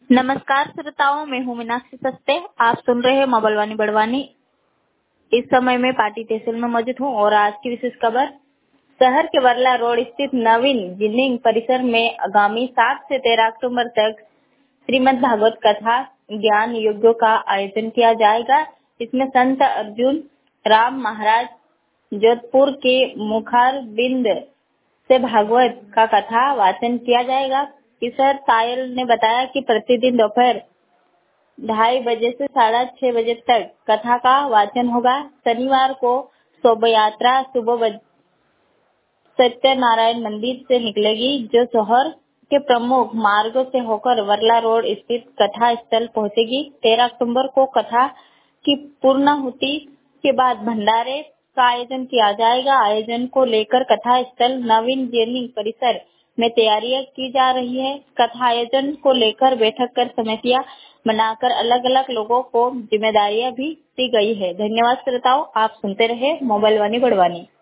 नमस्कार श्रोताओं, मैं हूँ मीनाक्षी सस्ते। आप सुन रहे हैं मोबाइल वाणी बड़वानी। इस समय मैं पार्टी तहसील में मौजूद हूँ और आज की विशेष खबर, शहर के वर्ला रोड स्थित नवीन इंजीनियरिंग परिसर में आगामी 7 से 13 अक्टूबर तक श्रीमद् भागवत कथा ज्ञान यज्ञ का आयोजन किया जाएगा। इसमें संत अर्जुन राम महाराज जोधपुर के मुखार बिंद से भागवत का कथा वाचन किया जाएगा। किशोर सायल ने बताया कि प्रतिदिन दोपहर 2:30 से 6:30 बजे तक कथा का वाचन होगा। शनिवार को शोभा यात्रा सुबह सत्यनारायण मंदिर से निकलेगी, जो शहर के प्रमुख मार्गों से होकर वर्ला रोड स्थित कथा स्थल पहुंचेगी। 13 अक्टूबर को कथा की पूर्णाहुति के बाद भंडारे का आयोजन किया जाएगा। आयोजन को लेकर कथा स्थल नवीन इंजीनियरिंग परिसर में तैयारियां की जा रही है। कथा आयोजन को लेकर बैठक कर समितियां बनाकर अलग अलग लोगों को जिम्मेदारियां भी दी गई है। धन्यवाद श्रोताओं, आप सुनते रहे मोबाइल वाणी बड़वानी।